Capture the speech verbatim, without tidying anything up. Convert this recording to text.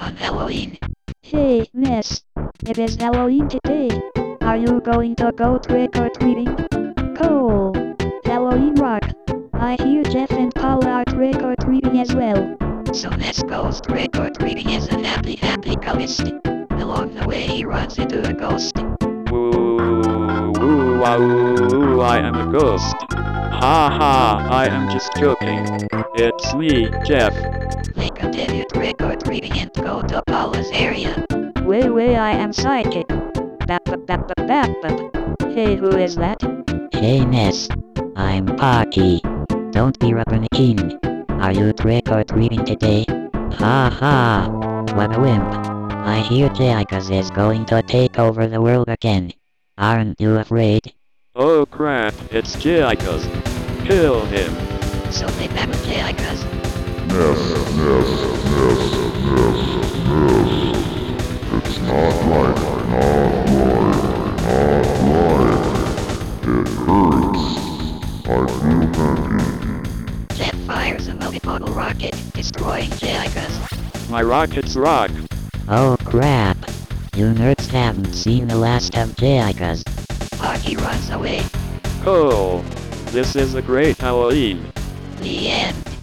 on Halloween. Hey, miss. It is Halloween today. Are you going to go trick or treating? Cool. Halloween rock. I hear Jeff and Paul are trick or treating as well. So let's go trick or treating as a happy, happy ghost. Along the way, he runs into a ghost. Woo, woo, wow, woo, I am a ghost. Ha ha, I am just joking. It's me, Jeff. They continue trick or treating and go to Paula's area. Way, way, I am psychic. Bap, bap, bap, bap, bap, bap. Hey, who is that? Hey miss, I'm Pocky. Don't be rubbernecking. Are you trick or treating today? Ha ha, what a wimp. I hear Jaikas is going to take over the world again. Aren't you afraid? Oh crap, it's Jaikas. Kill him. So they battle Jaikas. Ness, Ness, Ness, Ness, Ness. It's not right, not right, not right. It hurts. I feel pain. Jeff fires a multimodal rocket, destroying Jaikas. My rockets rock. Oh crap. You nerds haven't seen the last of Jaikas. Pocky runs away. Cool. This is a great Halloween. The end.